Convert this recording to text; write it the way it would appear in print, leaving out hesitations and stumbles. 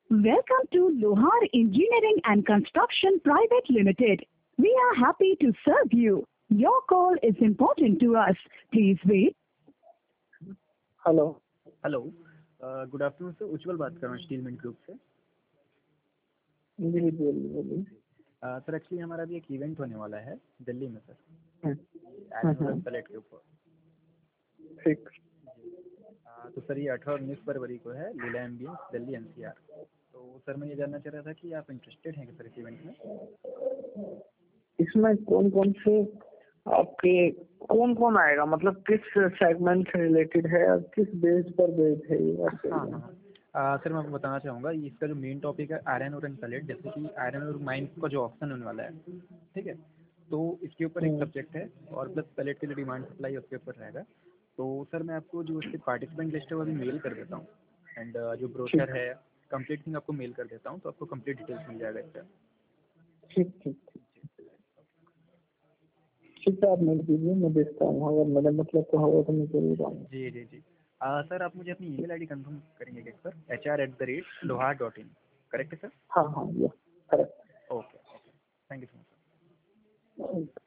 Welcome to Lohar Engineering and Construction Private Limited. We are happy to serve you. Your call is important to us. Please wait. Hello. Hello. Good afternoon sir, Ujjwal बात कर रहा हूँ steel mint group से। जी बोलिए। Sir actually हमारा अभी एक event होने वाला है दिल्ली में सर, हम्म, पैलेट के ऊपर। ठीक। तो सर ये 18 और 19 फरवरी को है, लीला एम्बियंस दिल्ली एनसीआर। तो सर मैं ये जानना चाह रहा था कि आप इंटरेस्टेड हैं कि सर इस इवेंट में? इसमें कौन कौन से आपके कौन कौन आएगा, मतलब किस सेगमेंट से रिलेटेड है और किस बेस पर बेस है ये आपके? हाँ, सर मैं आपको बताना चाहूँगा, इसका जो मेन टॉपिक है आयरन और पैलेट, जैसे कि आयरन और माइन का जो ऑप्शन होने वाला है, ठीक है, तो इसके ऊपर एक सब्जेक्ट है, और प्लस पैलेट की जो डिमांड सप्लाई है उसके ऊपर रहेगा। तो सर मैं आपको जो उसकी पार्टिसिपेंट लिस्ट है वो अभी मेल कर देता हूँ, एंड जो ब्रोशर है कंप्लीट थिंग आपको मेल कर देता हूँ, तो आपको कंप्लीट डिटेल्स मिल जाएगा इसका। ठीक ठीक ठीक ठीक है, आप मेल कीजिए, मैं देखता हूँ, अगर मेरे मतलब तो होगा तो मैं जरूर आऊँगा। जी जी जी। सर आप मुझे अपनी ईमेल आईडी कंफर्म करेंगे क्या सर? hr@lohar.in, करेक्ट है सर? हाँ हाँ, ये correct. Okay okay, thank you so much sir.